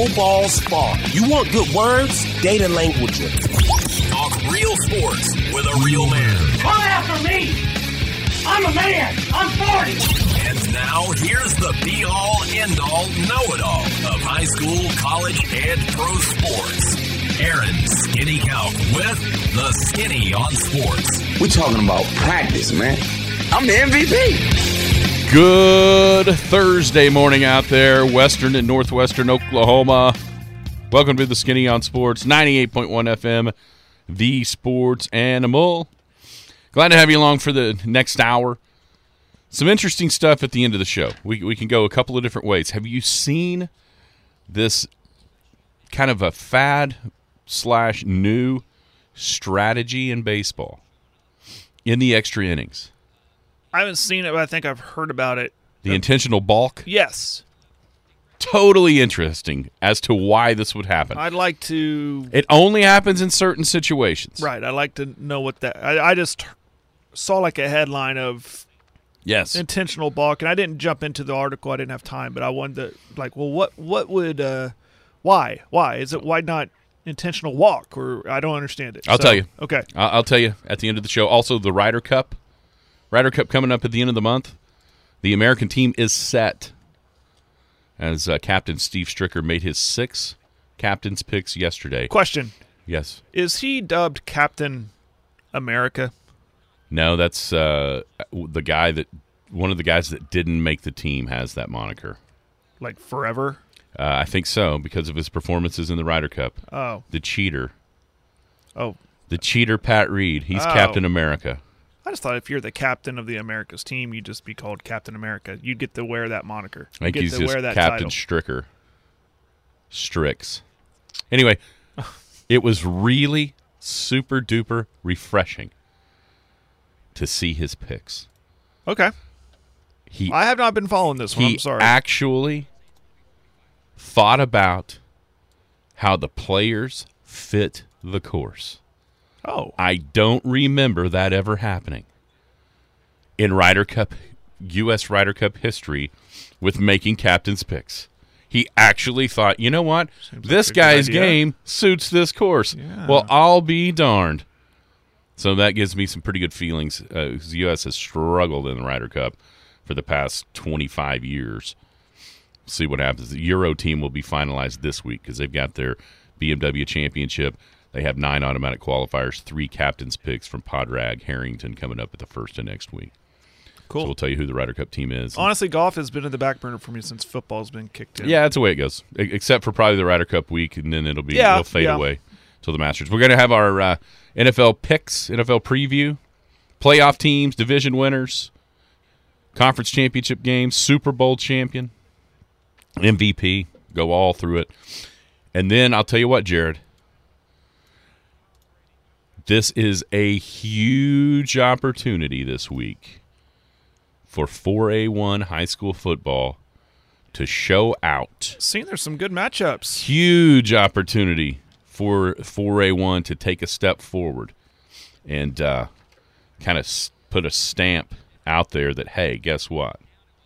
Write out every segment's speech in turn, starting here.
no balls fall. You want good words? Data languages. Talk real sports with a real man. Come after me! I'm a man! I'm 40! And now, here's the be-all, end-all, know-it-all of high school, college, and pro sports. Aaron Skinny Count with the Skinny on Sports. We're talking about practice, man. I'm the MVP. Good Thursday morning out there, western and northwestern Oklahoma. Welcome to the Skinny on Sports, 98.1 FM, the Sports Animal. Glad to have you along for the next hour. Some interesting stuff at the end of the show. We can go a couple of different ways. Have you seen this kind of a fad/new strategy in baseball in the extra innings? I haven't seen it, but I think I've heard about it. The intentional balk? Yes. Totally interesting as to why this would happen. I'd like to... It only happens in certain situations. Right. I'd like to know what that... I just saw like a headline of intentional balk, and I didn't jump into the article. I didn't have time, but I wanted to, like, well, what would... why? Why? Is it why not intentional walk? Or I don't understand it. I'll tell you. Okay. I'll tell you at the end of the show. Also, the Ryder Cup. Ryder Cup coming up at the end of the month. The American team is set as Captain Steve Stricker made his 6 captain's picks yesterday. Question. Yes. Is he dubbed Captain America? No, that's the guy that one of the guys that didn't make the team has that moniker. Like forever? I think so because of his performances in the Ryder Cup. Oh. The cheater. Oh. The cheater Pat Reed. He's Captain America. I just thought if you're the captain of the America's team, you'd just be called Captain America. You'd get to wear that moniker. I think you'd he's get to just wear that Captain title. Strix. Anyway, it was really super duper refreshing to see his picks. Okay. I have not been following this one. I'm sorry. He actually thought about how the players fit the course. Oh. I don't remember that ever happening in Ryder Cup, U.S. Ryder Cup history with making captain's picks. He actually thought, you know what? This guy's game suits this course. Yeah. Well, I'll be darned. So that gives me some pretty good feelings. The U.S. has struggled in the Ryder Cup for the past 25 years. See what happens. The Euro team will be finalized this week because they've got their BMW championship. They have 9 automatic qualifiers, 3 captain's picks from Podrag, Harrington coming up at the first of next week. Cool. So we'll tell you who the Ryder Cup team is. Honestly, golf has been in the back burner for me since football's been kicked in. Yeah, that's the way it goes. Except for probably the Ryder Cup week, and then it'll fade away till the Masters. We're going to have our NFL picks, NFL preview, playoff teams, division winners, conference championship games, Super Bowl champion, MVP. Go all through it. And then I'll tell you what, Jared. This is a huge opportunity this week for 4A1 high school football to show out. Seeing there's some good matchups. Huge opportunity for 4A1 to take a step forward and kind of put a stamp out there that, hey, guess what?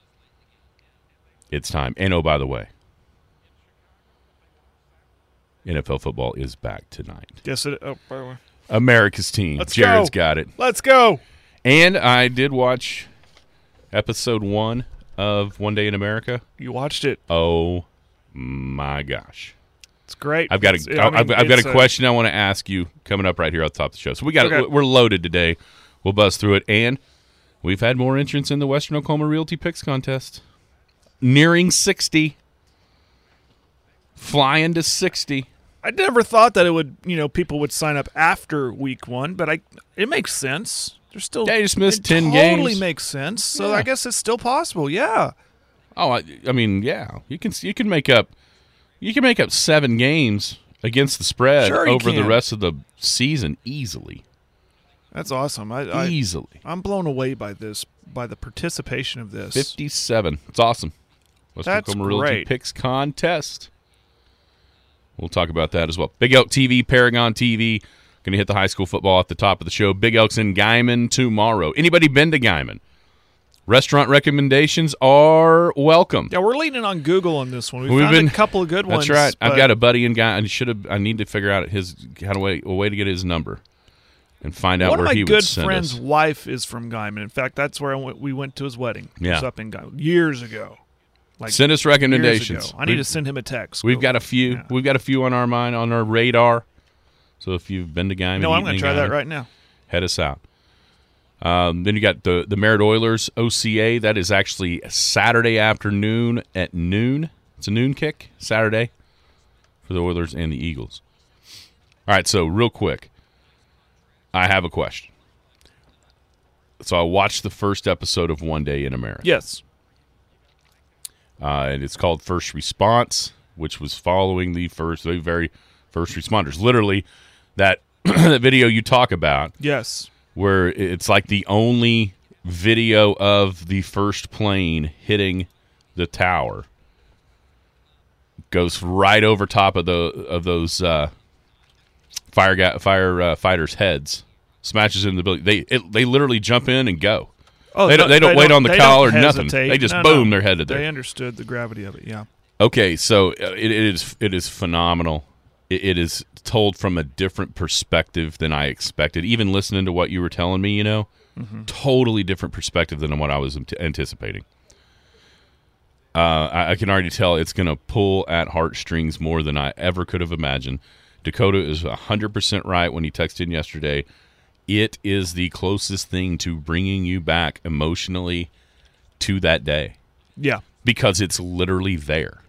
It's time. And, oh, by the way, NFL football is back tonight. Yes, by the way. America's team. Let's Jared's go. got it. Let's go. And I did watch episode 1 of One Day in America. You watched it. Oh, my gosh. It's great. I've got a question I want to ask you coming up right here at the top of the show. So we're loaded today. We'll buzz through it. And we've had more entrants in the Western Oklahoma Realty Picks Contest. Nearing 60. Flying to 60. I never thought that it would, people would sign up after week 1, but it makes sense. They're still you just missed 10 games. Totally makes sense. So I guess it's still possible. Yeah. Oh, I mean, yeah. You can make up 7 games against the spread over the rest of the season easily. That's awesome. Easily. I'm blown away by this, by the participation of this. 57. It's awesome. Western Oklahoma Realty Picks Contest. We'll talk about that as well. Big Elk TV, Paragon TV. Going to hit the high school football at the top of the show. Big Elk's in Guyman tomorrow. Anybody been to Guyman? Restaurant recommendations are welcome. Yeah, we're leaning on Google on this one. We've found a couple of good ones. That's right. I've got a buddy and guy. I need to figure out a way to get his number and find out where he would send us. One of my good friend's wife is from Guyman. In fact, that's where we went to his wedding. Yeah. It was up in Guyman years ago. Send us recommendations. I need to send him a text. We've got a few. Yeah. We've got a few on our mind, on our radar. So if you've been to Guyman, I'm going to try that right now. Head us out. Then you got the Merritt Oilers OCA. That is actually Saturday afternoon at noon. It's a noon kick Saturday for the Oilers and the Eagles. All right, so real quick, I have a question. So I watched the first episode of One Day in America. Yes. And it's called First Response, which was following the very first responders. Literally, that video you talk about. Yes. Where it's like the only video of the first plane hitting the tower goes right over top of those fighters' heads, smashes into the building. They literally jump in and go. Oh, they don't wait on the call or nothing. They just boom, they're headed there. They understood the gravity of it. Yeah. Okay, so it is phenomenal. It is told from a different perspective than I expected. Even listening to what you were telling me, totally different perspective than what I was anticipating. I can already tell it's going to pull at heartstrings more than I ever could have imagined. Dakota is 100% right when he texted in yesterday. It is the closest thing to bringing you back emotionally to that day. Yeah. Because it's literally there.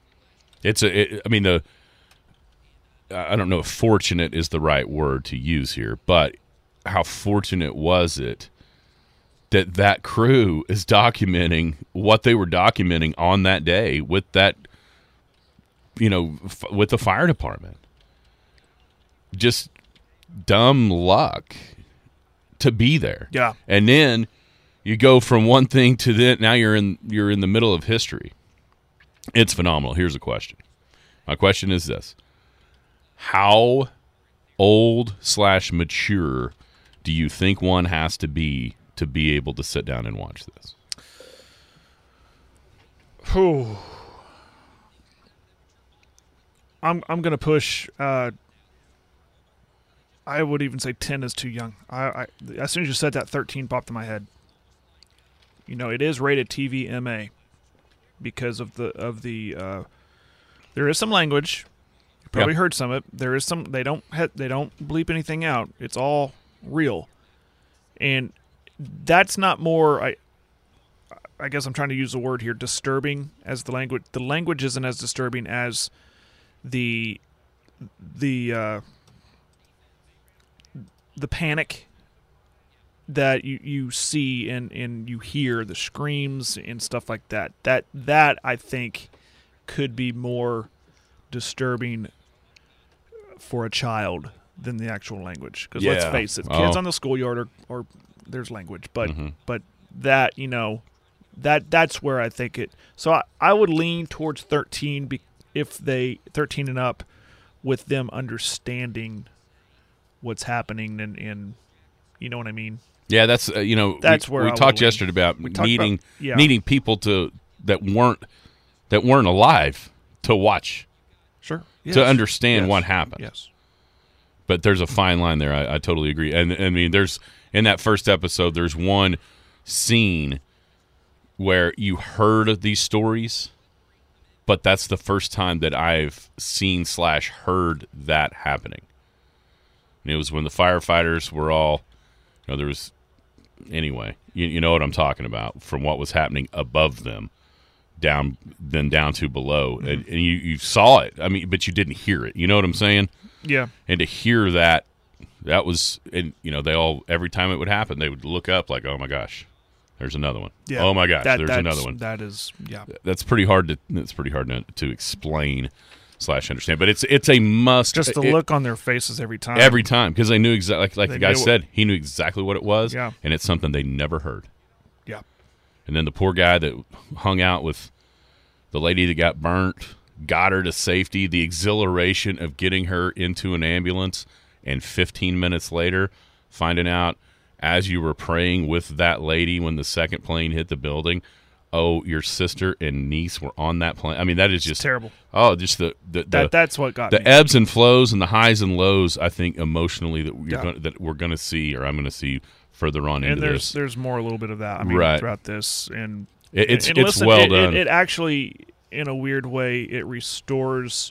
I don't know if fortunate is the right word to use here, but how fortunate was it that crew is documenting what they were documenting on that day with that, with the fire department. Just dumb luck to be there. Yeah. And then you go from one thing to then now you're in the middle of history. It's phenomenal. Here's a question. My question is this. How old/mature do you think one has to be able to sit down and watch this? I'm going to push. I would even say 10 is too young. I as soon as you said that, 13 popped in my head. It is rated TV MA because of the. There is some language. You probably heard some of it. There is some. They don't bleep anything out. It's all real, and that's not more. I guess I'm trying to use the word here. Disturbing as the language. The language isn't as disturbing as the panic that you see and you hear, the screams and stuff like that. That I think could be more disturbing for a child than the actual language. Because let's face it, kids on the schoolyard are there's language, but that that's where I think it. So I would lean towards 13 if they 13 and up, with them understanding what's happening and you know what I mean. Yeah, that's that's where we talked yesterday about needing people that weren't alive to watch, to understand what happened. Yes, but there's a fine line there. I totally agree. And I mean, there's in that first episode, there's one scene where you heard these stories, but that's the first time that I've seen / heard that happening. And it was when the firefighters were all, there was, anyway, you know what I'm talking about, from what was happening above them, down to below. Mm-hmm. And you saw it, I mean, but you didn't hear it. You know what I'm saying? Yeah. And to hear that was, and they all, every time it would happen, they would look up like, oh my gosh, there's another one. Yeah. Oh my gosh, there's another one. That is, yeah. That's pretty hard to explain / understand, but it's a must. Just the look on their faces every time. Every time, because they knew exactly, like the guy said, he knew exactly what it was, and it's something they never heard. Yeah. And then the poor guy that hung out with the lady that got burnt, got her to safety, the exhilaration of getting her into an ambulance, and 15 minutes later finding out as you were praying with that lady when the second plane hit the building, your sister and niece were on that plane. I mean, that is just terrible. Oh, just that's what got the me. ebbs and flows and the highs and lows. I think emotionally that we're going to see, or I'm going to see further on into this. There's more a little bit of that. I mean, throughout this, and it's listen, well done. It actually, in a weird way, it restores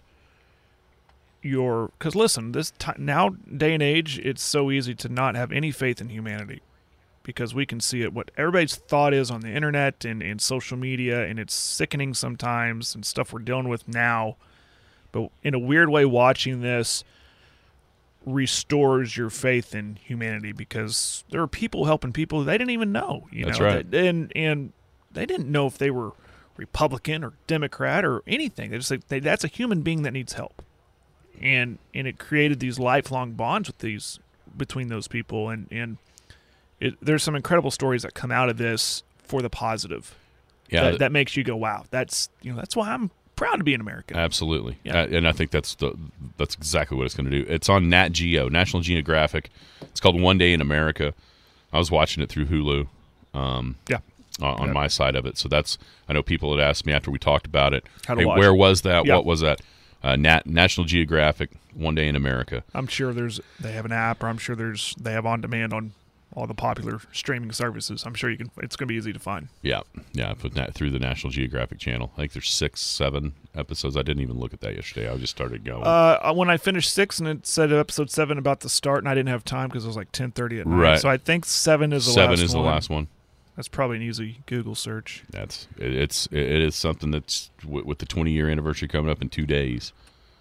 because listen, this now day and age, it's so easy to not have any faith in humanity. Because we can see it, what everybody's thought is on the internet and social media, and it's sickening sometimes and stuff we're dealing with now. But in a weird way, watching this restores your faith in humanity because there are people helping people they didn't even know. That's right. And they didn't know if they were Republican or Democrat or anything. They just like that's a human being that needs help, and it created these lifelong bonds between those people and. There's some incredible stories that come out of this for the positive. Yeah, that makes you go, wow. That's why I'm proud to be an American. Absolutely, yeah. And I think that's exactly what it's going to do. It's on Nat Geo, National Geographic. It's called One Day in America. I was watching it through Hulu. On my side of it. So I know people had asked me after we talked about it. Where was that? Yeah. What was that? National Geographic, One Day in America. I'm sure they have an app, or I'm sure they have on demand on all the popular streaming services. I'm sure it's going to be easy to find. Yeah. I put that through the National Geographic channel. I think there's 6, 7 episodes. I didn't even look at that yesterday. I just started going. When I finished 6 and it said episode 7 about to start, and I didn't have time because it was like 10:30 at night. Right. So I think 7 is the last one. 7 is the last one. That's probably an easy Google search. It is something that's with the 20-year anniversary coming up in 2 days.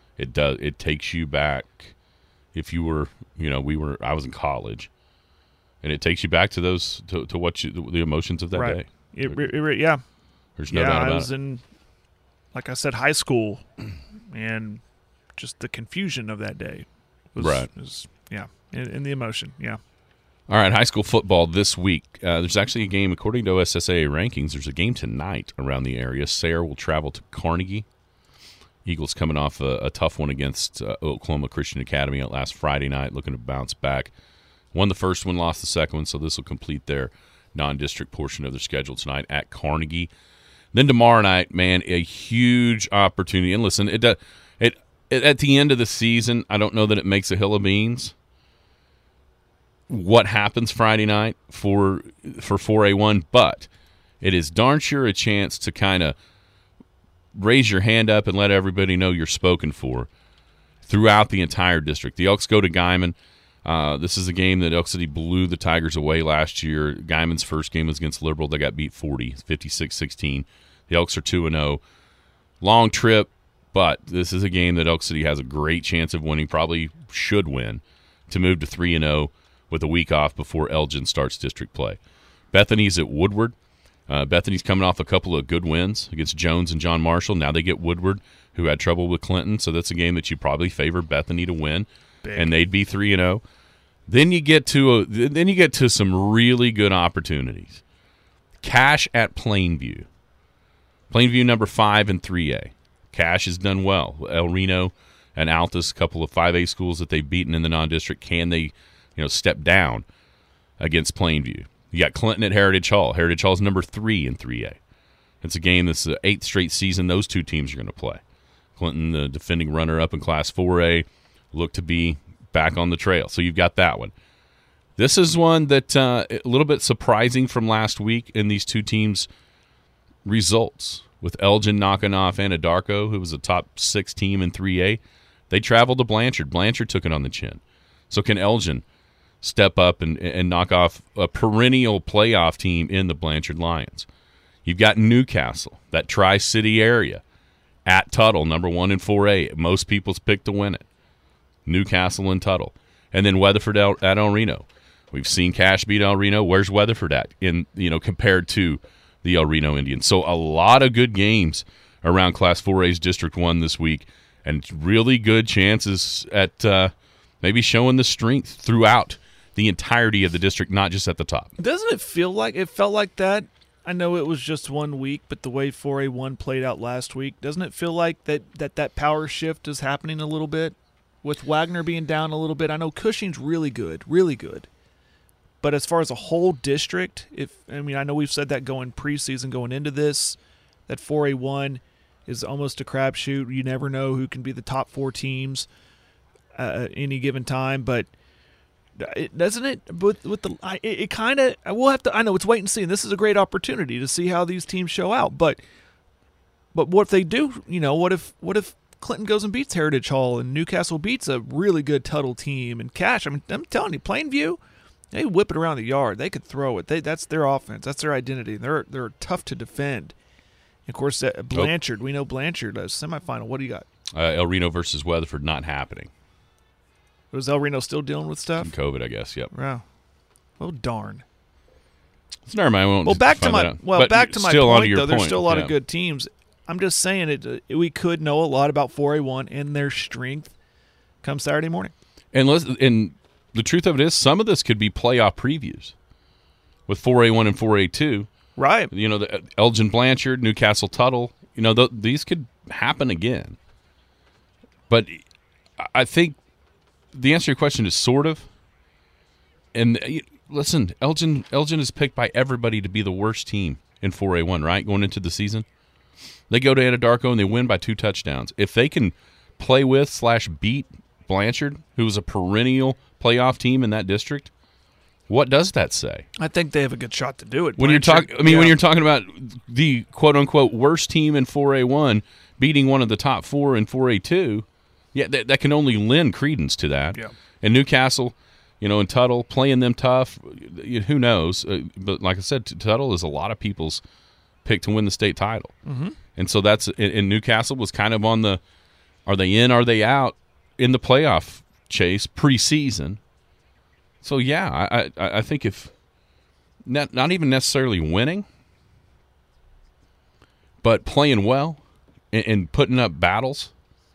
It takes you back. If you were, I was in college. And it takes you back to those to the emotions of that day. Yeah. There's no doubt about it. I was in, like I said, high school, and just the confusion of that day was in the emotion. Yeah. All right, high school football this week. There's actually a game, according to OSSAA rankings, there's a game tonight around the area. Sayre will travel to Carnegie. Eagles coming off a tough one against Oklahoma Christian Academy last Friday night, looking to bounce back. Won the first one, lost the second one, so this will complete their non-district portion of their schedule tonight at Carnegie. Then tomorrow night, man, a huge opportunity. And listen, it at the end of the season, I don't know that it makes a hill of beans. What happens Friday night for 4A1, but it is darn sure a chance to kind of raise your hand up and let everybody know you're spoken for throughout the entire district. The Elks go to Guymon. This is a game that Elk City blew the Tigers away last year. Guymon's first game was against Liberal. They got beat 56-16. The Elks are 2-0. Long trip, but this is a game that Elk City has a great chance of winning, probably should win, to move to 3-0 with a week off before Elgin starts district play. Bethany's at Woodward. Bethany's coming off a couple of good wins against Jones and John Marshall. Now they get Woodward, who had trouble with Clinton, so that's a game that you probably favor Bethany to win. Big. And they'd be 3-0. Then you get to some really good opportunities. Cache at Plainview. Plainview number 5 in 3A. Cache has done well. El Reno and Altus, a couple of 5A schools that they've beaten in the non-district. Can they, step down against Plainview? You got Clinton at Heritage Hall. Heritage Hall's number 3 in 3A. It's a game that's the 8th straight season those two teams are going to play. Clinton, the defending runner-up in Class 4A, look to be back on the trail. So you've got that one. This is one that a little bit surprising from last week in these two teams' results. With Elgin knocking off Anadarko, who was a top 6 team in 3A. They traveled to Blanchard. Blanchard took it on the chin. So can Elgin step up and knock off a perennial playoff team in the Blanchard Lions? You've got Newcastle, that Tri-City area, at Tuttle, number 1 in 4A. Most people's pick to win it. Newcastle and Tuttle. And then Weatherford at El Reno. We've seen Cache beat El Reno. Where's Weatherford at compared to the El Reno Indians? So a lot of good games around Class 4A's District 1 this week, and really good chances at maybe showing the strength throughout the entirety of the district, not just at the top. Doesn't it feel like it felt like that? I know it was just 1 week, but the way 4A1 played out last week, doesn't it feel like that power shift is happening a little bit? With Wagner being down a little bit, I know Cushing's really good, But as far as a whole district, I know we've said that going preseason, going into this, that 4A1 is almost a crapshoot. You never know who can be the top 4 teams at any given time. But doesn't it? With the it kind of we'll have to. I know it's wait and see. And this is a great opportunity to see how these teams show out. But what if they do? What if Clinton goes and beats Heritage Hall and Newcastle beats a really good Tuttle team and Cache? I'm telling you, Plainview. They whip it around the yard. They could throw it. That's their offense. That's their identity. They're tough to defend. And of course, Blanchard. We know Blanchard. Semifinal. What do you got? El Reno versus Weatherford not happening. Was El Reno still dealing with stuff? From COVID, I guess. Yep. Wow. Well, darn. It's never mind. Back to my point. Though, there's still a lot of good teams. I'm just saying we could know a lot about 4A1 and their strength come Saturday morning. And the truth of it is, some of this could be playoff previews with 4A1 and 4A2. Right. The Elgin Blanchard, Newcastle Tuttle, these could happen again. But I think the answer to your question is sort of. And listen, Elgin is picked by everybody to be the worst team in 4A1, right, going into the season. They go to Anadarko and they win by 2 touchdowns. If they can play with / beat Blanchard, who was a perennial playoff team in that district, what does that say? I think they have a good shot to do it. When you're talking about the quote unquote worst team in 4A1 beating one of the top 4 in 4A2, yeah, that can only lend credence to that. Yeah. And Newcastle, and Tuttle playing them tough, who knows? But like I said, Tuttle is a lot of people's pick to win the state title. Mm-hmm. And so and Newcastle was kind of on the are they in, are they out in the playoff chase preseason. So, yeah, I think if not even necessarily winning, but playing well and putting up battles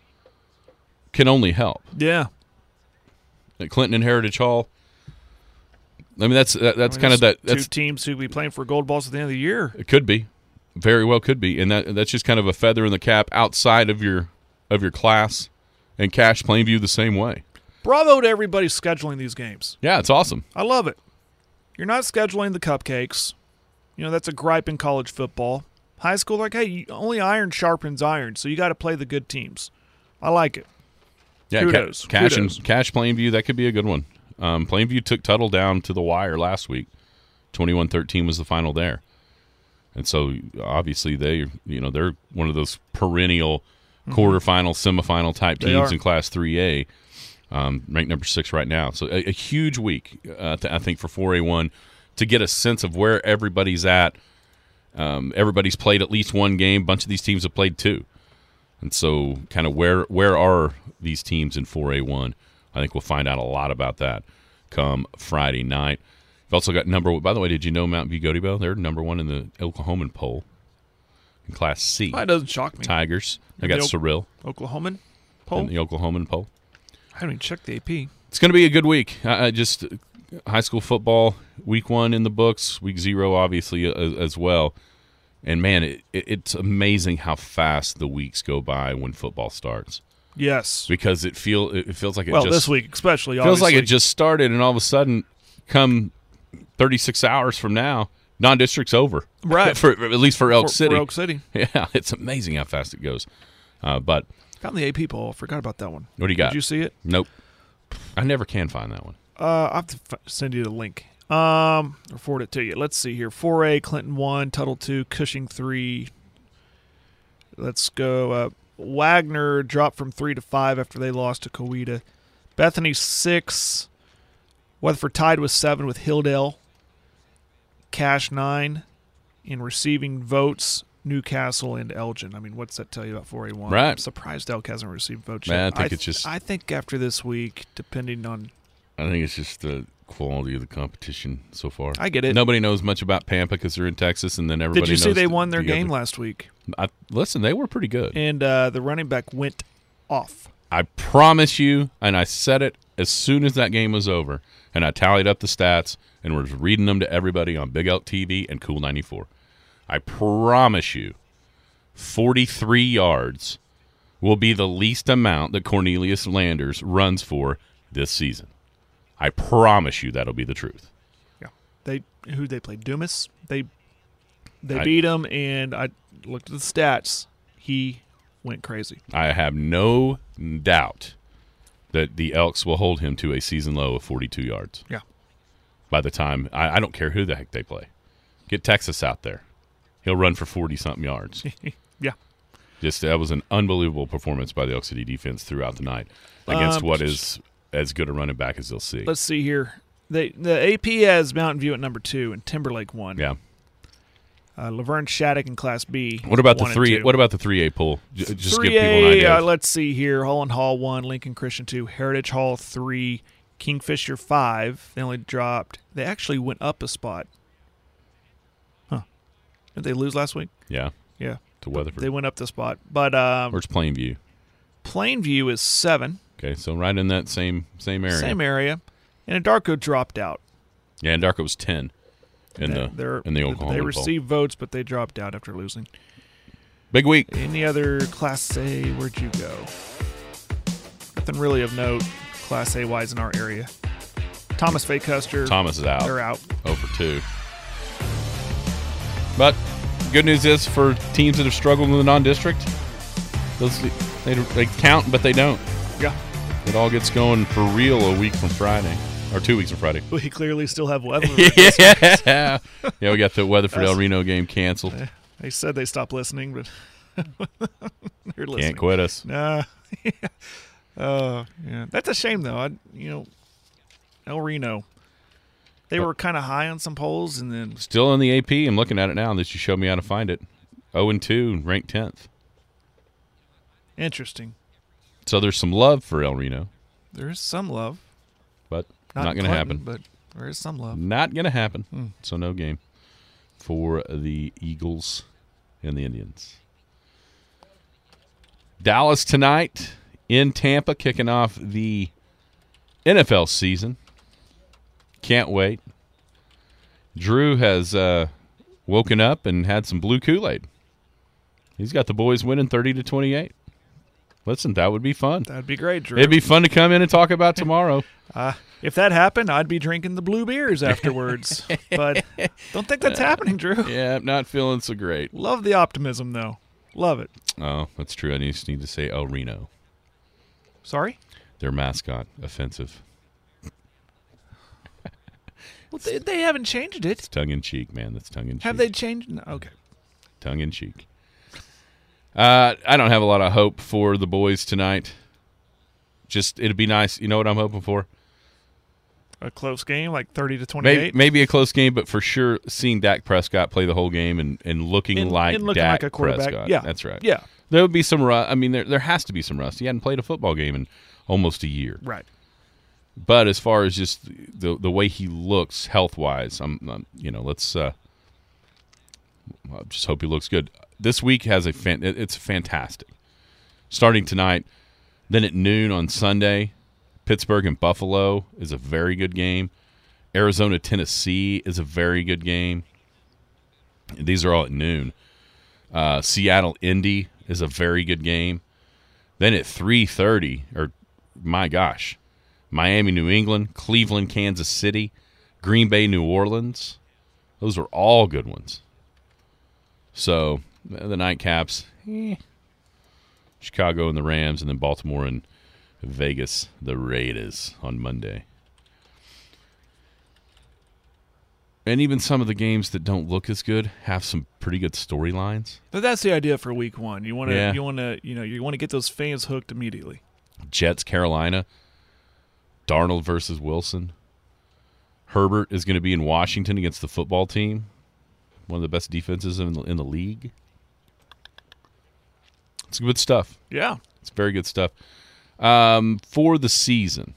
can only help. Yeah. At Clinton and Heritage Hall, I mean, that's kind of that. That's 2 teams who will be playing for gold balls at the end of the year. It could be. Very well could be. And that's just kind of a feather in the cap outside of your class, and Cache Plainview the same way. Bravo to everybody scheduling these games. Yeah, it's awesome. I love it. You're not scheduling the cupcakes. That's a gripe in college football. High school, hey, only iron sharpens iron, so you got to play the good teams. I like it. Yeah, Kudos. Cache Plainview, that could be a good one. Plainview took Tuttle down to the wire last week. 21-13 was the final there. And so obviously they're one of those perennial quarterfinal, semifinal type teams in Class 3A. Ranked number 6 right now. So a huge week, I think, for 4A1 to get a sense of where everybody's at. Everybody's played at least one game. A bunch of these teams have played 2. And so kind of where are these teams in 4A1? I think we'll find out a lot about that come Friday night. We've also got by the way, did you know Mount View Godebo? They're number 1 in the Oklahoman poll in Class C. That doesn't shock me. Tigers. I got Cyril. Oklahoman poll? In the Oklahoman poll. I haven't even checked the AP. It's going to be a good week. Just high school football, week 1 in the books, week 0 obviously as well. And, man, it's amazing how fast the weeks go by when football starts. Yes. Because it feels like this week especially, feels like it just started, and all of a sudden, come 36 hours from now, non-district's over. Right. At least for Elk City. For Elk City. Yeah, it's amazing how fast it goes. But found the AP poll. I forgot about that one. What do you got? Did you see it? Nope. I never can find that one. I'll have to send you the link. Or forward it to you. Let's see here. 4A, Clinton 1, Tuttle 2, Cushing 3. Let's go. Wagner dropped from 3 to 5 after they lost to Coweta. Bethany 6. Weatherford tied with 7 with Hilldale. Cache 9. In receiving votes, Newcastle and Elgin. I mean, what's that tell you about 4A1? Right. I'm surprised Elk hasn't received votes Man, yet. I think after this week, depending on... I think it's just the quality of the competition so far. I get it. Nobody knows much about Pampa because they're in Texas, and then everybody knows. Did you see they won their game last week? Listen, they were pretty good. And the running back went off. I promise you, and I said it as soon as that game was over, and I tallied up the stats and was reading them to everybody on Big Elk TV and Cool 94. I promise you, 43 yards will be the least amount that Cornelius Landers runs for this season. I promise you that'll be the truth. Who they played? Dumas. They beat him, and I looked at the stats. He went crazy. I have no doubt that the Elks will hold him to a season low of 42 yards. Yeah. By the time I don't care who the heck they play, get Texas out there. He'll run for 40-something yards. Yeah. That was an unbelievable performance by the Elk City defense throughout the night against what is as good a running back as they'll see. Let's see here. The AP has Mountain View at number 2 and Timberlake 1. Yeah. Laverne Shattuck in Class B. What about the 3? What about the 3A poll? Just 3A, give people an idea. Let's see here. Holland Hall 1, Lincoln Christian 2, Heritage Hall 3, Kingfisher 5. They only dropped. They actually went up a spot. Huh? Did they lose last week? Yeah. Yeah. To Weatherford. They went up the spot, but where's Plainview? Plainview is 7. Okay, so right in that same area. Same area, and Andarko dropped out. Yeah, Andarko was 10 in the Oklahoma. They Bowl. received votes, but they dropped out after losing. Big week. Any other Class A? Where'd you go? Nothing really of note, Class A wise in our area. Thomas Fay Custer. Thomas is out. They're out. 0 for 2. But good news is for teams that have struggled in the non-district, they count, but they don't. Yeah. It all gets going for real a week from Friday, or 2 weeks from Friday. We clearly still have weather. Yeah, we got the Weatherford El Reno game canceled. They said they stopped listening, but they're listening. Can't quit us. Nah. Yeah. That's a shame, though. El Reno. They were kind of high on some polls, and then still in the AP. I'm looking at it now that you showed me how to find it. 0-2, ranked 10th. Interesting. So there's some love for El Reno. There is some love, but not going to happen. But there is some love. Not going to happen. So no game for the Eagles and the Indians. Dallas tonight in Tampa, kicking off the NFL season. Can't wait. Drew has woken up and had some blue Kool-Aid. He's got the boys winning 30-28. Listen, that would be fun. That would be great, Drew. It'd be fun to come in and talk about tomorrow. If that happened, I'd be drinking the blue beers afterwards. But don't think that's happening, Drew. Yeah, not feeling so great. Love the optimism, though. Love it. Oh, that's true. I just need to say El Reno. Sorry? Their mascot. Offensive. Well, they haven't changed it. It's tongue-in-cheek, man. That's tongue-in-cheek. Have they changed? No. Okay. Tongue-in-cheek. I don't have a lot of hope for the boys tonight. Just, it'd be nice. You know what I'm hoping for? A close game, like 30-28? Maybe a close game, but for sure seeing Dak Prescott play the whole game and looking like Dak a quarterback. Prescott. Yeah. That's right. Yeah. There would be some rust. I mean, there has to be some rust. He hadn't played a football game in almost a year. Right. But as far as just the way he looks health-wise, let's I just hope he looks good. This week has it's fantastic. Starting tonight, then at noon on Sunday, Pittsburgh and Buffalo is a very good game. Arizona, Tennessee is a very good game. These are all at noon. Seattle, Indy is a very good game. Then at 3:30, or my gosh, Miami, New England, Cleveland, Kansas City, Green Bay, New Orleans. Those are all good ones. So the nightcaps, Chicago and the Rams, and then Baltimore and Vegas, the Raiders on Monday. And even some of the games that don't look as good have some pretty good storylines. But that's the idea for week one. You want to get those fans hooked immediately. Jets, Carolina, Darnold versus Wilson. Herbert is going to be in Washington against the football team, one of the best defenses in the league. It's good stuff. Yeah, it's very good stuff. For the season,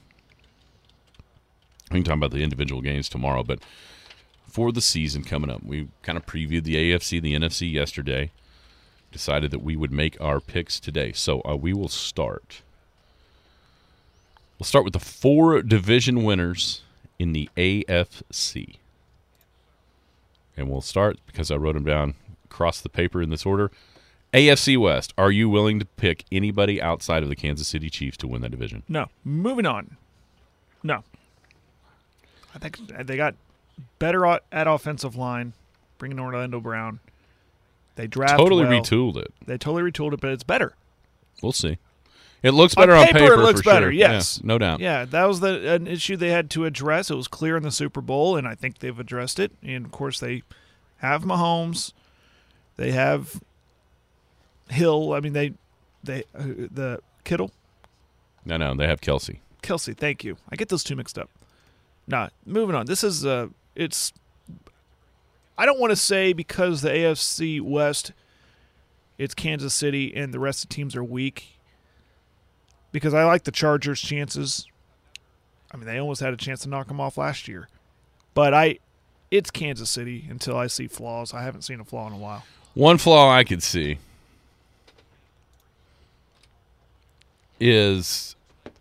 we can talk about the individual games tomorrow, but for the season coming up, we kind of previewed the AFC, the NFC yesterday. Decided that we would make our picks today, so we will start. We'll start with the 4 division winners in the AFC. And we'll start, because I wrote them down across the paper in this order. AFC West, are you willing to pick anybody outside of the Kansas City Chiefs to win that division? No. Moving on. No. I think they got better at offensive line, bringing Orlando Brown. They draft totally well. retooled it. They totally retooled it, but it's better. We'll see. It looks better on paper. It looks for better, sure. yes. Yeah, no doubt. Yeah, that was an issue they had to address. It was clear in the Super Bowl, and I think they've addressed it. And, of course, they have Mahomes. They have Hill. I mean, the Kittle. No, they have Kelsey. Kelsey, thank you. I get those two mixed up. Moving on. This is it's. I don't want to say because the AFC West, it's Kansas City and the rest of the teams are weak. Because I like the Chargers' chances. I mean, they almost had a chance to knock them off last year. But it's Kansas City until I see flaws. I haven't seen a flaw in a while. One flaw I could see is,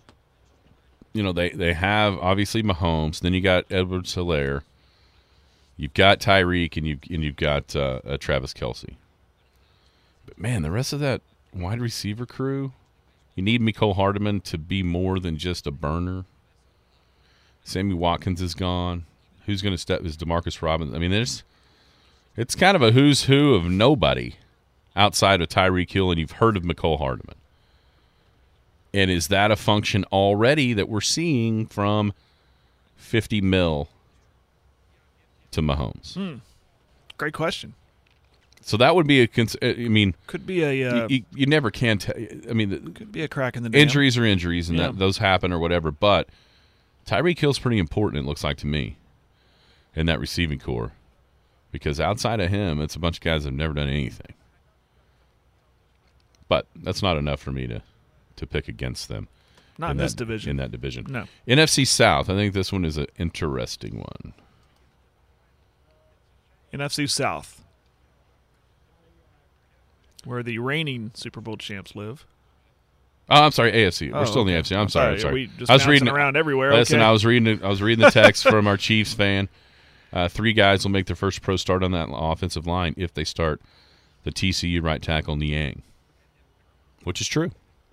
they have obviously Mahomes. Then you got Edwards-Helaire. You've got Tyreek, and you've got Travis Kelce. But man, the rest of that wide receiver crew. You need Mecole Hardman to be more than just a burner. Sammy Watkins is gone. Who's going to step? Is DeMarcus Robinson? I mean, it's kind of a who's who of nobody outside of Tyreek Hill, and you've heard of Mecole Hardman. And is that a function already that we're seeing from $50 million to Mahomes? Great question. So that would be could be a you never can tell. I mean, could be a crack in the dam. Injuries are injuries, and those happen or whatever. But Tyreek Hill's pretty important. It looks like to me, in that receiving core, because outside of him, it's a bunch of guys that have never done anything. But that's not enough for me to pick against them. Not in this division. In that division, no. NFC South. I think this one is an interesting one. NFC South. Where the reigning Super Bowl champs live. Oh, I'm sorry, AFC. We're still in the AFC. I'm sorry. We just I was reading around everywhere. Listen, okay. I was reading the text from our Chiefs fan. 3 guys will make their first pro start on that offensive line if they start the TCU right tackle Niang, which is true.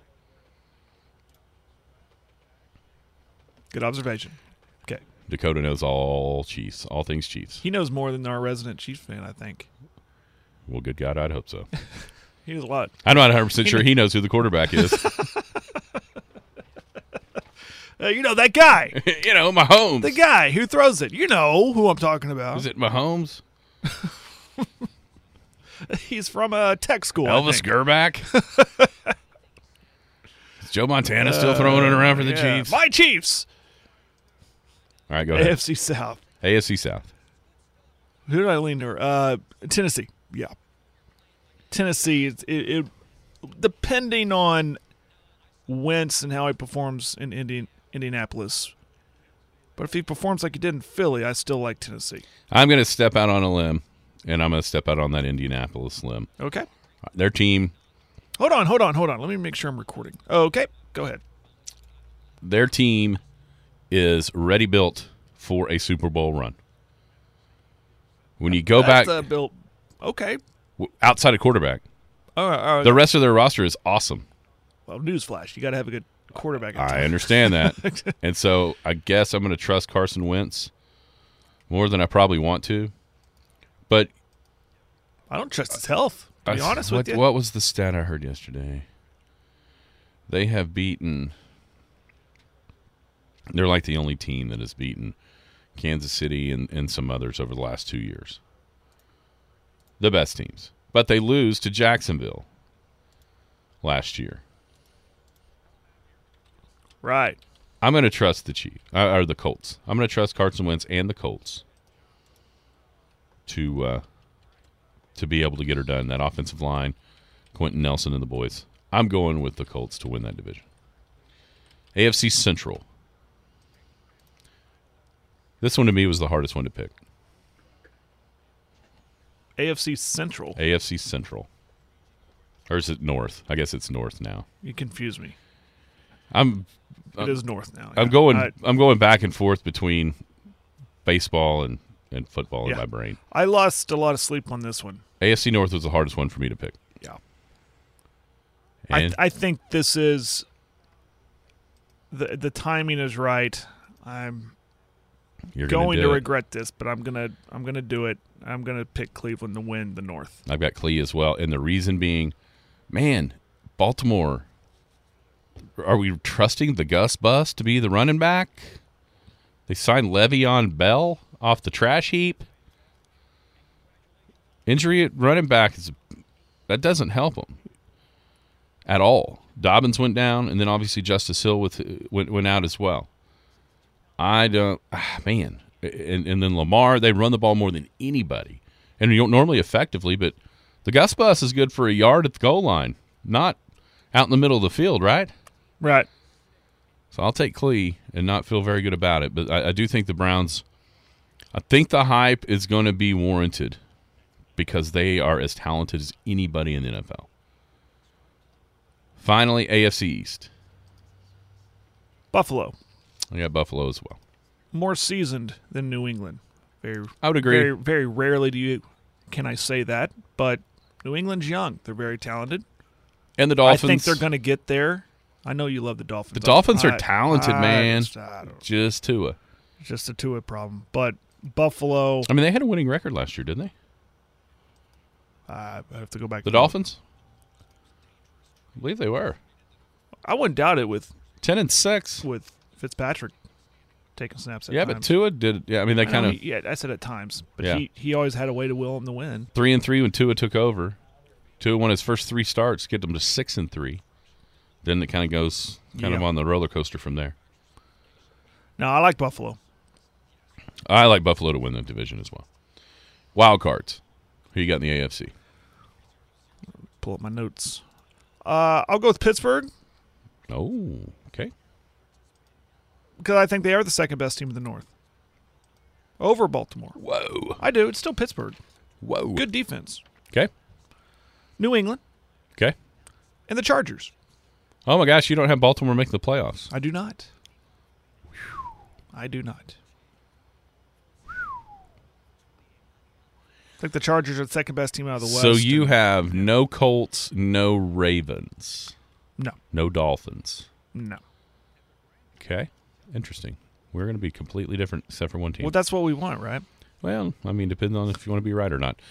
Good observation. Okay. Dakota knows all Chiefs, all things Chiefs. He knows more than our resident Chiefs fan, I think. Well, good God, I'd hope so. He knows a lot. I'm not 100% sure he knows who the quarterback is. That guy. Mahomes. The guy who throws it. You know who I'm talking about. Is it Mahomes? He's from a tech school. Elvis Gerback? Is Joe Montana still throwing it around for the Chiefs? My Chiefs. All right, go ahead. AFC South. AFC South. Who did I lean to? Tennessee. Yeah. Tennessee, it depending on Wentz and how he performs in Indianapolis. But if he performs like he did in Philly, I still like Tennessee. I'm going to step out on a limb, and I'm going to step out on that Indianapolis limb. Okay. Their team. Hold on. Let me make sure I'm recording. Okay, go ahead. Their team is ready built for a Super Bowl run. When you go back. Built. Okay. Outside of quarterback. All right. The rest of their roster is awesome. Well, newsflash. You got to have a good quarterback. I understand that. And so I guess I'm going to trust Carson Wentz more than I probably want to. But I don't trust his health, to be honest with you. What was the stat I heard yesterday? They have beaten – they're like the only team that has beaten Kansas City and some others over the last 2 years. The best teams. But they lose to Jacksonville last year. Right. I'm going to trust the Chiefs or the Colts. I'm going to trust Carson Wentz and the Colts to be able to get her done. That offensive line, Quentin Nelson and the boys. I'm going with the Colts to win that division. AFC Central. This one to me was the hardest one to pick. AFC Central. AFC Central. Or is it North? I guess it's North now. You confuse me. It is North now. Yeah. I'm going back and forth between baseball and football in my brain. I lost a lot of sleep on this one. AFC North was the hardest one for me to pick. Yeah. And I think this is the timing is right. I'm You're going to regret this, but I'm gonna do it. I'm gonna pick Cleveland to win the North. I've got Clee as well, and the reason being, man, Baltimore. Are we trusting the Gus Bus to be the running back? They signed Le'Veon Bell off the trash heap. Injury at running back that doesn't help them at all. Dobbins went down, and then obviously Justice Hill went out as well. I don't, man. And then Lamar, they run the ball more than anybody. And you don't normally effectively, but the Gus Bus is good for a yard at the goal line, not out in the middle of the field, right? Right. So I'll take Clee and not feel very good about it. But I do think the Browns, I think the hype is going to be warranted because they are as talented as anybody in the NFL. Finally, AFC East. Buffalo. I got Buffalo as well. More seasoned than New England. I would agree. Very, very rarely can I say that, but New England's young. They're very talented. And the Dolphins. I think they're going to get there. I know you love the Dolphins. The Dolphins are talented, man. Just Tua. Just a Tua problem. But Buffalo. I mean, they had a winning record last year, didn't they? I have to go back. The Dolphins? I believe they were. I wouldn't doubt it with 10-6 with Fitzpatrick taking snaps at times. But Tua did. Yeah, I mean, they kind of. Yeah, I said at times, but he always had a way to will him to win. 3-3 when Tua took over. Tua won his first 3 starts, get them to 6-3. Then it kind of goes of on the roller coaster from there. No, I like Buffalo. I like Buffalo to win the division as well. Wild cards. Who you got in the AFC? Pull up my notes. I'll go with Pittsburgh. Oh, okay. Because I think they are the second best team in the North. Over Baltimore. Whoa. I do. It's still Pittsburgh. Whoa. Good defense. Okay. New England. Okay. And the Chargers. Oh, my gosh. You don't have Baltimore making the playoffs. I do not. I do not. I think the Chargers are the second best team out of the West. So you have no Colts, no Ravens. No. No Dolphins. No. Okay. Interesting. We're going to be completely different except for one team. Well, that's what we want, right? Well, I mean, depends on if you want to be right or not.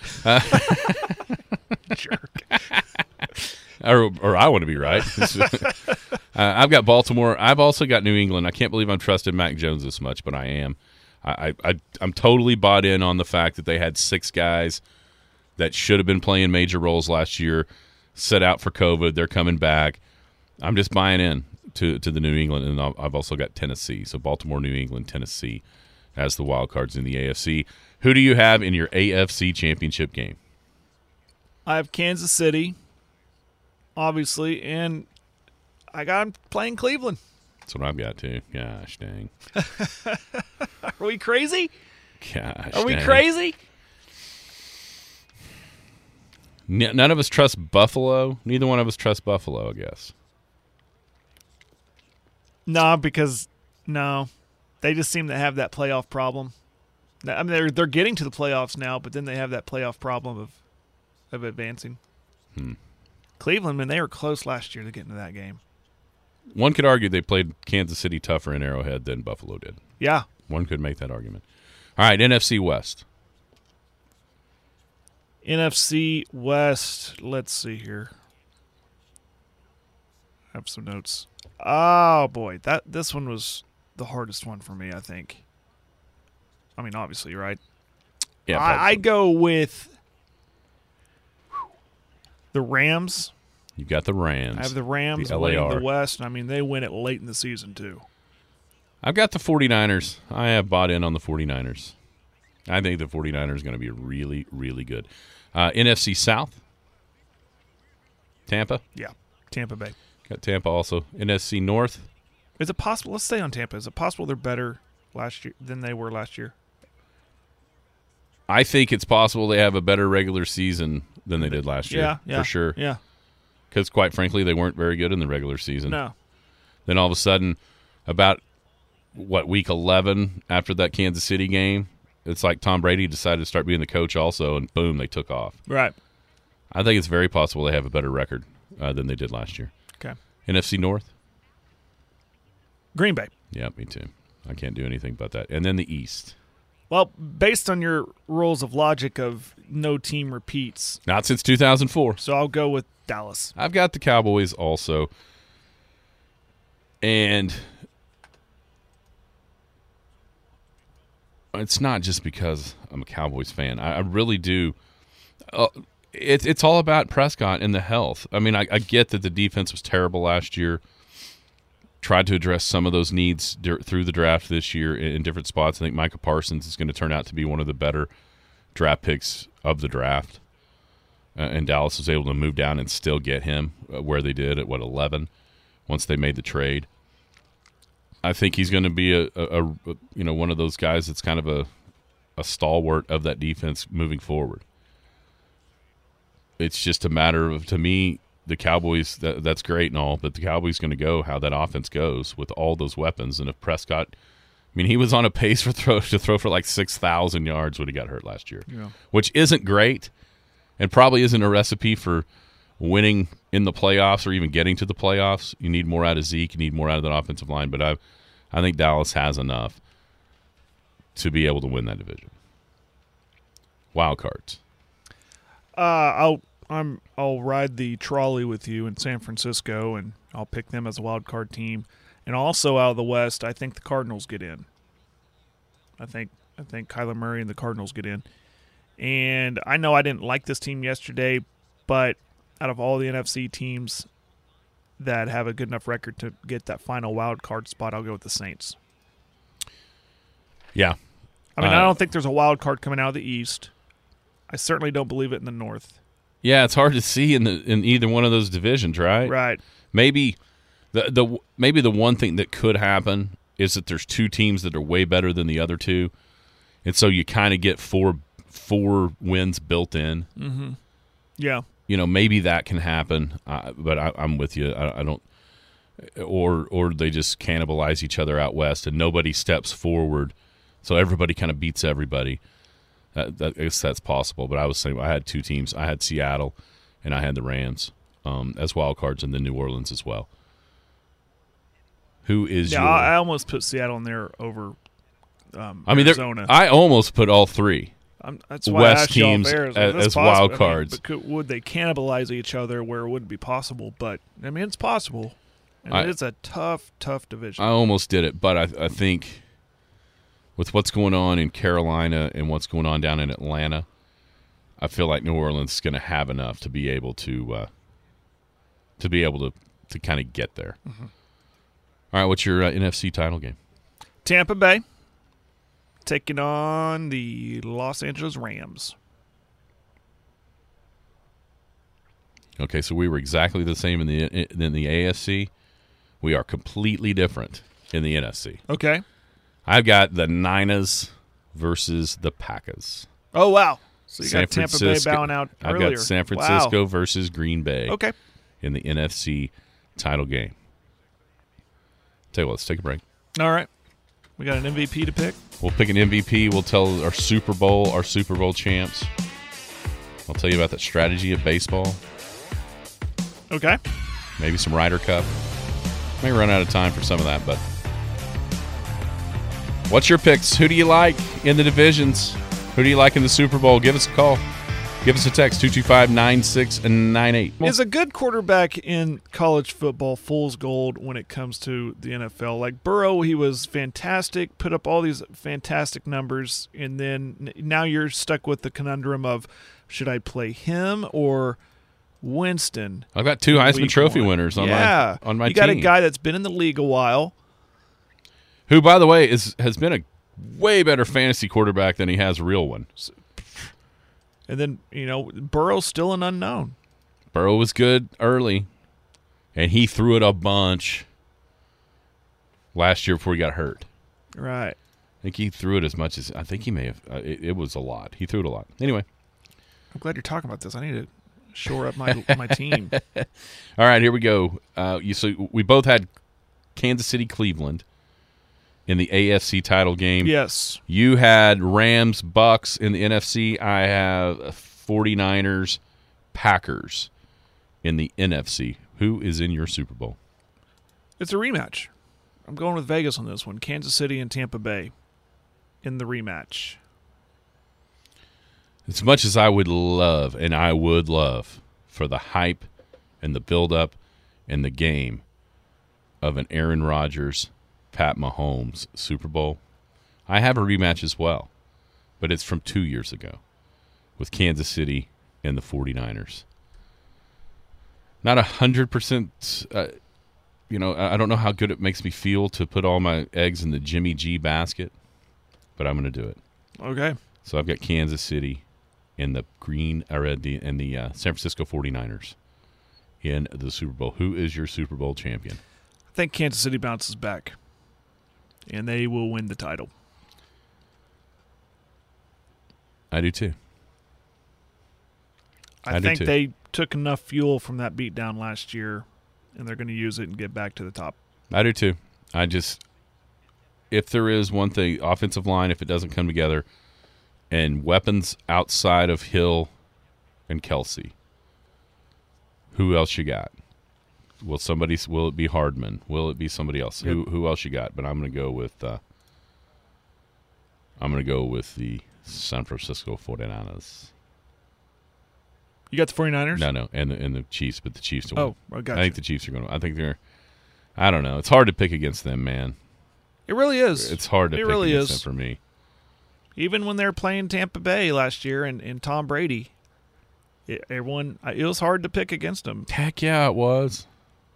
Jerk. Or I want to be right. I've got Baltimore. I've also got New England. I can't believe I'm trusting Mac Jones this much, but I am. I'm totally bought in on the fact that they had 6 guys that should have been playing major roles last year, set out for COVID. They're coming back. I'm just buying in to the New England, and I've also got Tennessee. So Baltimore, New England, Tennessee as the wild cards in the AFC. Who do you have in your AFC championship game? I have Kansas City, obviously, and I got them playing Cleveland. That's what I've got too. Gosh dang. Are we crazy? Gosh Are we crazy? None of us trust Buffalo. Neither one of us trust Buffalo, I guess. No, because they just seem to have that playoff problem. I mean, they're getting to the playoffs now, but then they have that playoff problem of advancing. Cleveland, man, they were close last year to get into that game. One could argue they played Kansas City tougher in Arrowhead than Buffalo did. Yeah. One could make that argument. All right, NFC West. NFC West, let's see here. I have some notes. Oh, boy. This one was the hardest one for me, I think. I mean, obviously, right? Yeah. I go with the Rams. You got the Rams. I have the Rams winning the West. I mean, they win it late in the season, too. I've got the 49ers. I have bought in on the 49ers. I think the 49ers are going to be really, really good. NFC South. Tampa. Yeah, Tampa Bay. Got Tampa also. NFC North. Is it possible? Let's stay on Tampa. Is it possible they're better last year than they were last year? I think it's possible they have a better regular season than they did last year. Yeah, for sure. Yeah. Because, quite frankly, they weren't very good in the regular season. No. Then all of a sudden, about, week 11 after that Kansas City game, it's like Tom Brady decided to start being the coach also, and boom, they took off. Right. I think it's very possible they have a better record than they did last year. Okay. NFC North? Green Bay. Yeah, me too. I can't do anything but that. And then the East. Well, based on your rules of logic of no team repeats. Not since 2004. So I'll go with Dallas. I've got the Cowboys also. And it's not just because I'm a Cowboys fan. I really do. It's all about Prescott and the health. I mean, I get that the defense was terrible last year. Tried to address some of those needs through the draft this year in different spots. I think Micah Parsons is going to turn out to be one of the better draft picks of the draft. And Dallas was able to move down and still get him where they did at, 11, once they made the trade. I think he's going to be a one of those guys that's kind of a stalwart of that defense moving forward. It's just a matter of, to me, the Cowboys, that's great and all, but the Cowboys going to go how that offense goes with all those weapons. And if Prescott, I mean, he was on a pace to throw for like 6,000 yards when he got hurt last year, which isn't great and probably isn't a recipe for winning in the playoffs or even getting to the playoffs. You need more out of Zeke. You need more out of that offensive line. But I think Dallas has enough to be able to win that division. Wild cards. I'll ride the trolley with you in San Francisco, and I'll pick them as a wild card team. And also out of the West, I think the Cardinals get in. I think Kyler Murray and the Cardinals get in. And I know I didn't like this team yesterday, but out of all the NFC teams that have a good enough record to get that final wild card spot, I'll go with the Saints. Yeah. I mean, I don't think there's a wild card coming out of the East. I certainly don't believe it in the North. Yeah, it's hard to see in either one of those divisions, right? Right. Maybe the one thing that could happen is that there's two teams that are way better than the other two, and so you kind of get four wins built in. Mm-hmm. Yeah. Maybe that can happen, but I'm with you. I don't, or they just cannibalize each other out west, and nobody steps forward, so everybody kind of beats everybody. I guess that's possible, but I was saying I had two teams. I had Seattle, and I had the Rams as wild cards, and then New Orleans as well. Who is your? I almost put Seattle in there over. Arizona. I almost put all three. That's why West I asked teams as wild cards. But would they cannibalize each other where it wouldn't be possible? But I mean, it's possible, and it's a tough division. I almost did it, but I think, with what's going on in Carolina and what's going on down in Atlanta, I feel like New Orleans is going to have enough to be able to kind of get there. Mm-hmm. All right, what's your NFC title game? Tampa Bay taking on the Los Angeles Rams. Okay, so we were exactly the same in the AFC. We are completely different in the NFC. Okay. I've got the Niners versus the Packers. Oh, wow. So you got Tampa Bay bowing out earlier. I've got San Francisco versus Green Bay. Okay. In the NFC title game. Tell you what, let's take a break. All right. We got an MVP to pick. We'll pick an MVP. We'll tell our Super Bowl champs. I'll tell you about that strategy of baseball. Okay. Maybe some Ryder Cup. May run out of time for some of that, but what's your picks? Who do you like in the divisions? Who do you like in the Super Bowl? Give us a call. Give us a text, 225-9698. Is a good quarterback in college football fool's gold when it comes to the NFL? Like Burrow, he was fantastic, put up all these fantastic numbers, and then now you're stuck with the conundrum of, should I play him or Winston? I've got two Heisman Trophy winners on my team. You got a guy that's been in the league a while. Who, by the way, has been a way better fantasy quarterback than he has a real one. And then, Burrow's still an unknown. Burrow was good early, and he threw it a bunch last year before he got hurt. Right. I think he threw it as much as – I think he may have it was a lot. He threw it a lot. Anyway. I'm glad you're talking about this. I need to shore up my team. All right, here we go. So we both had Kansas City, Cleveland in the AFC title game. Yes. You had Rams, Bucks in the NFC. I have 49ers, Packers in the NFC. Who is in your Super Bowl? It's a rematch. I'm going with Vegas on this one. Kansas City and Tampa Bay in the rematch. As much as I would love for the hype and the build-up and the game of an Aaron Rodgers, Pat Mahomes Super Bowl, I have a rematch as well, but it's from 2 years ago with Kansas City and the 49ers. Not 100%, I don't know how good it makes me feel to put all my eggs in the Jimmy G basket, but I'm going to do it. Okay. So I've got Kansas City and the San Francisco 49ers in the Super Bowl. Who is your Super Bowl champion? I think Kansas City bounces back, and they will win the title. I do too. I think they took enough fuel from that beatdown last year, and they're going to use it and get back to the top. I do too. If there is one thing, offensive line, if it doesn't come together, and weapons outside of Hill and Kelsey, who else you got? Will it be Hardman? Will it be somebody else? Yep. Who else you got? But I'm going to go with the San Francisco 49ers. You got the 49ers? No, and the Chiefs, but the Chiefs will win. Oh, I got you. I think the Chiefs are going to. I think they're. I don't know. It's hard to pick against them, man. It really is. It's hard to pick against them for me. Even when they were playing Tampa Bay last year and Tom Brady, it was hard to pick against them. Heck yeah, it was.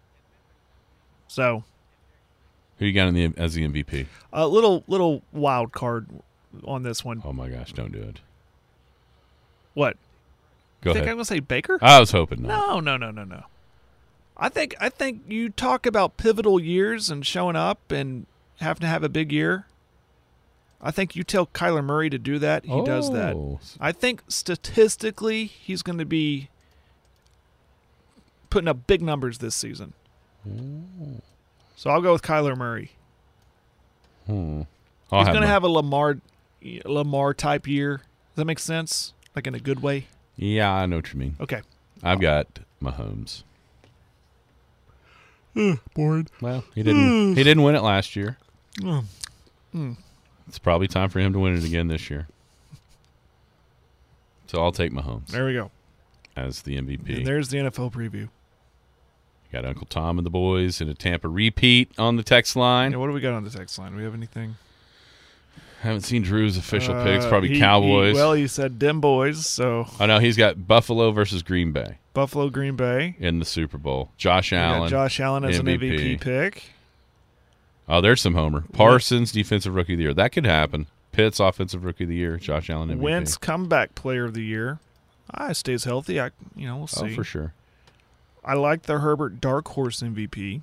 So, who you got as the MVP? A little wild card on this one. Oh my gosh, don't do it. What? Go ahead. Think I'm going to say Baker? I was hoping not. No. I think you talk about pivotal years and showing up and having to have a big year. I think you tell Kyler Murray to do that, he does that. I think statistically he's going to be putting up big numbers this season. Ooh. So I'll go with Kyler Murray. He's going to have a Lamar type year. Does that make sense? Like in a good way? Yeah, I know what you mean. Okay. I've got Mahomes. Bored. Well, he didn't win it last year. It's probably time for him to win it again this year. So I'll take Mahomes. There we go. As the MVP. And there's the NFL preview. Got Uncle Tom and the boys in a Tampa repeat on the text line. Yeah, what do we got on the text line? Do we have anything? Haven't seen Drew's official picks. Probably Cowboys. He said Dem Boys, so. Oh, no, he's got Buffalo versus Green Bay. Buffalo, Green Bay. In the Super Bowl. Josh Allen. Josh Allen as MVP. An MVP pick. Oh, there's some homer. Parsons, Defensive Rookie of the Year. That could happen. Pitts, Offensive Rookie of the Year. Josh Allen, MVP. Wentz, Comeback Player of the Year. Stays healthy. We'll see. Oh, for sure. I like the Herbert Dark Horse MVP.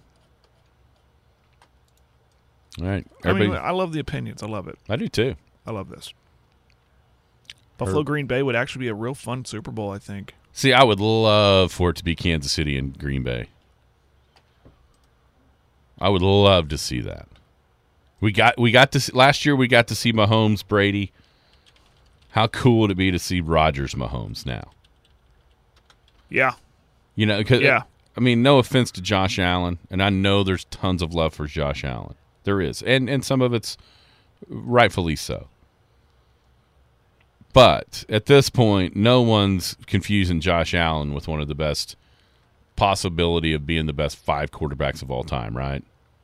All right. I love the opinions. I love it. I do too. I love this. Buffalo Green Bay would actually be a real fun Super Bowl, I think. See, I would love for it to be Kansas City and Green Bay. I would love to see that. We got to see, last year we got to see Mahomes, Brady. How cool would it be to see Rodgers, Mahomes now? Yeah. No offense to Josh Allen, and I know there's tons of love for Josh Allen. There is, and some of it's rightfully so. But at this point, no one's confusing Josh Allen with one of the best possibility of being the best 5 quarterbacks of all time, right?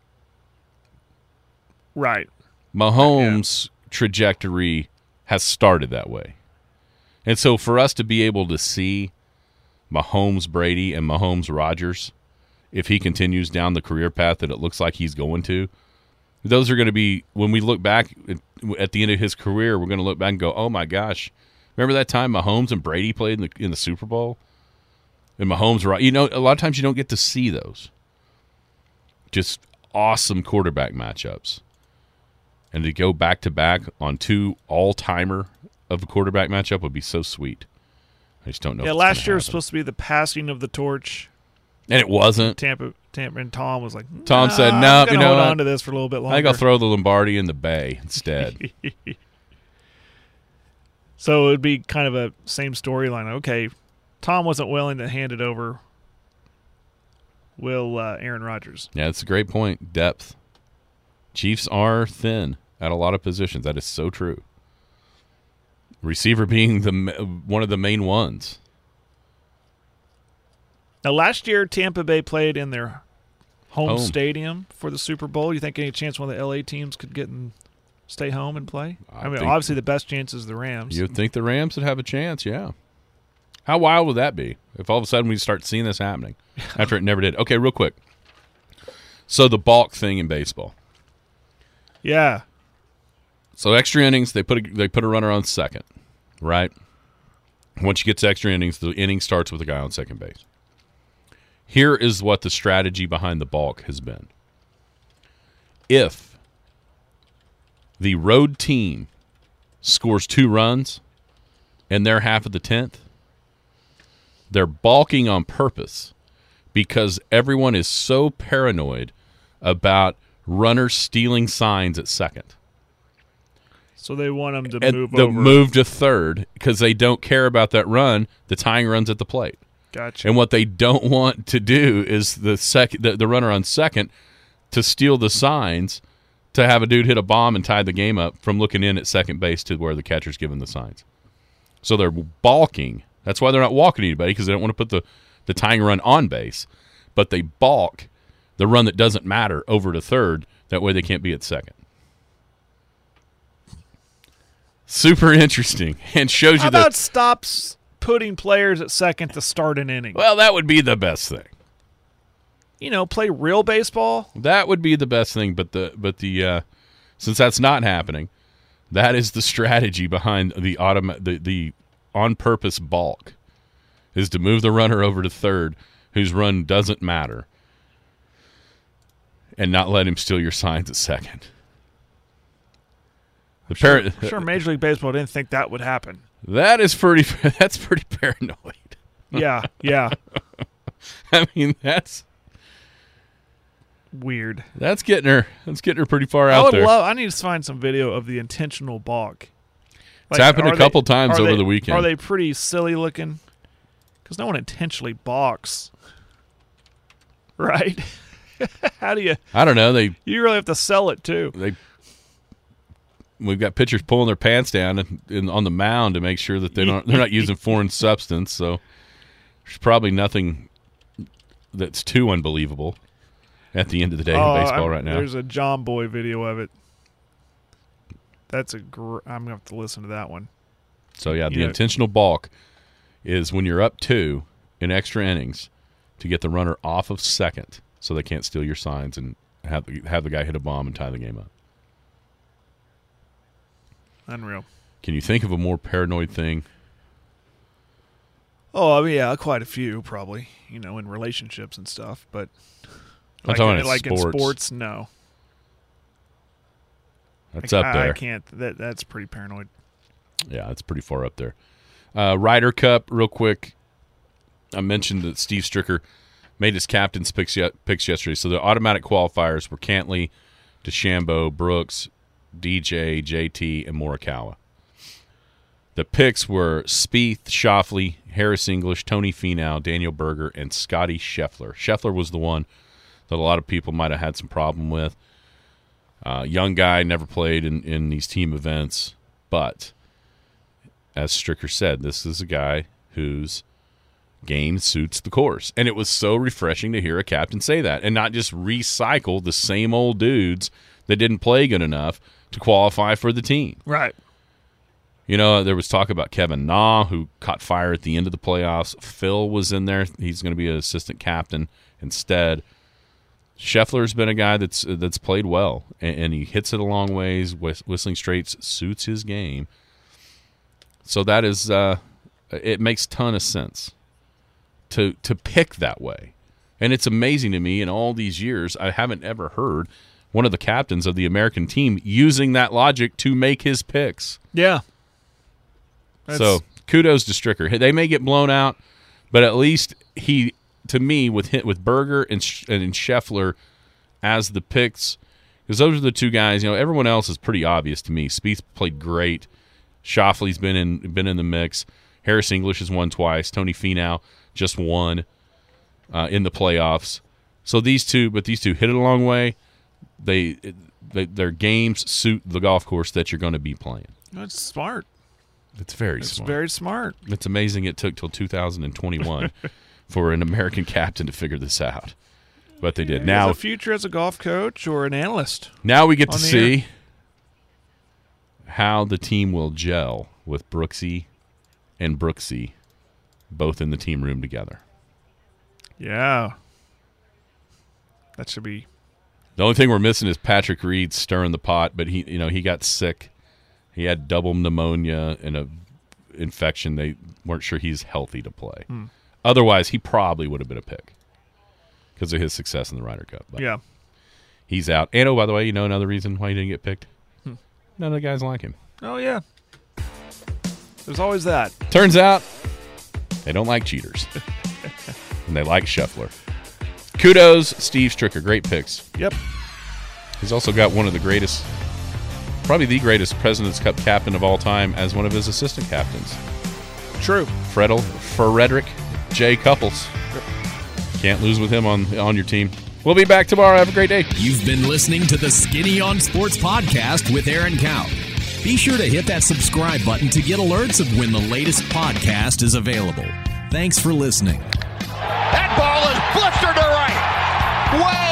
Right. Mahomes' trajectory has started that way. And so for us to be able to see Mahomes, Brady, and Mahomes, Rodgers, if he continues down the career path that it looks like he's going to, those are going to be, when we look back at the end of his career, we're going to look back and go, oh my gosh, remember that time Mahomes and Brady played in the Super Bowl? And Mahomes, a lot of times you don't get to see those. Just awesome quarterback matchups. And to go back-to-back on 2 all-timer of a quarterback matchup would be so sweet. I just don't know. Yeah, last year was supposed to be the passing of the torch. And it wasn't. Tampa and Tom was like, Tom said, no, hold on to this for a little bit longer. I think I'll throw the Lombardi in the Bay instead. So it would be kind of a same storyline. Okay, Tom wasn't willing to hand it over. Will Aaron Rodgers? Yeah, that's a great point. Depth. Chiefs are thin at a lot of positions. That is so true. Receiver being one of the main ones. Now, last year, Tampa Bay played in their home stadium for the Super Bowl. You think any chance one of the LA teams could stay home and play? I mean, obviously the best chance is the Rams. You'd think the Rams would have a chance, yeah. How wild would that be if all of a sudden we start seeing this happening after it never did? Okay, real quick. So the balk thing in baseball. Yeah. So extra innings, they put a runner on second, right? Once you get to extra innings, the inning starts with a guy on second base. Here is what the strategy behind the balk has been. If the road team scores 2 runs in their half of the 10th, they're balking on purpose because everyone is so paranoid about runners stealing signs at second. So they want them to move over. Move to third because they don't care about that run, the tying runs at the plate. Gotcha. And what they don't want to do is the runner on second to steal the signs to have a dude hit a bomb and tie the game up from looking in at second base to where the catcher's giving the signs. So they're balking. That's why they're not walking anybody, because they don't want to put the tying run on base. But they balk the run that doesn't matter over to third. That way they can't be at second. Super interesting. And shows you How about stops putting players at second to start an inning? Well, that would be the best thing. Play real baseball. That would be the best thing, but the since that's not happening, that is the strategy behind the on purpose balk, is to move the runner over to third, whose run doesn't matter, and not let him steal your signs at second. Sure, Major League Baseball didn't think that would happen. That's pretty paranoid. Yeah. I mean, that's weird. That's getting her pretty far out there. I need to find some video of the intentional balk. It's happened a couple times over the weekend. Are they pretty silly looking? Because no one intentionally balks, right? How do you? I don't know. You really have to sell it too. We've got pitchers pulling their pants down on the mound to make sure that they're not using foreign substance. So there's probably nothing that's too unbelievable at the end of the day in baseball right now. There's a John Boy video of it. I'm gonna have to listen to that one. So yeah, the intentional balk is when you're up 2 in extra innings to get the runner off of second, so they can't steal your signs and have the guy hit a bomb and tie the game up. Unreal. Can you think of a more paranoid thing? Oh, I mean, yeah, quite a few probably. In relationships and stuff, but I'm talking like in sports, no. That's up there. I can't. That's pretty paranoid. Yeah, that's pretty far up there. Ryder Cup, real quick. I mentioned that Steve Stricker made his captain's picks yesterday. So the automatic qualifiers were Cantley, DeChambeau, Brooks, DJ, JT, and Morikawa. The picks were Spieth, Schauffele, Harris English, Tony Finau, Daniel Berger, and Scotty Scheffler. Scheffler was the one that a lot of people might have had some problem with. Young guy, never played in these team events, but as Stricker said, this is a guy whose game suits the course. And it was so refreshing to hear a captain say that and not just recycle the same old dudes that didn't play good enough to qualify for the team. Right. There was talk about Kevin Na, who caught fire at the end of the playoffs. Phil was in there. He's going to be an assistant captain instead. Scheffler's been a guy that's played well, and he hits it a long ways. Whistling Straits suits his game. So that is it makes a ton of sense to pick that way. And it's amazing to me, in all these years, I haven't ever heard one of the captains of the American team using that logic to make his picks. Yeah. So kudos to Stricker. They may get blown out, but at least he, to me, with Berger and Scheffler as the picks, because those are the two guys. Everyone else is pretty obvious to me. Spieth played great. Schauffele's been in the mix. Harris English has won twice. Tony Finau just won in the playoffs. So these two hit it a long way. their games suit the golf course that you're going to be playing. That's smart. It's very smart. It's very smart. It's amazing it took till 2021 for an American captain to figure this out. But they did. Now, a future as a golf coach or an analyst. Now we get to see how the team will gel with Brooksy and Brooksy both in the team room together. Yeah. That should be. The only thing we're missing is Patrick Reed stirring the pot, but he got sick. He had double pneumonia and a infection. They weren't sure he's healthy to play. Otherwise, he probably would have been a pick because of his success in the Ryder Cup. But yeah. He's out. And, by the way, another reason why he didn't get picked? None of the guys like him. Oh, yeah. There's always that. Turns out they don't like cheaters. And they like Scheffler. Kudos, Steve Stricker. Great picks. Yep. He's also got one of the greatest, probably the greatest President's Cup captain of all time as one of his assistant captains. True. Frederick J. Couples. Yep. Can't lose with him on your team. We'll be back tomorrow. Have a great day. You've been listening to the Skinny on Sports podcast with Aaron Cow. Be sure to hit that subscribe button to get alerts of when the latest podcast is available. Thanks for listening. That ball is blistered to right. Way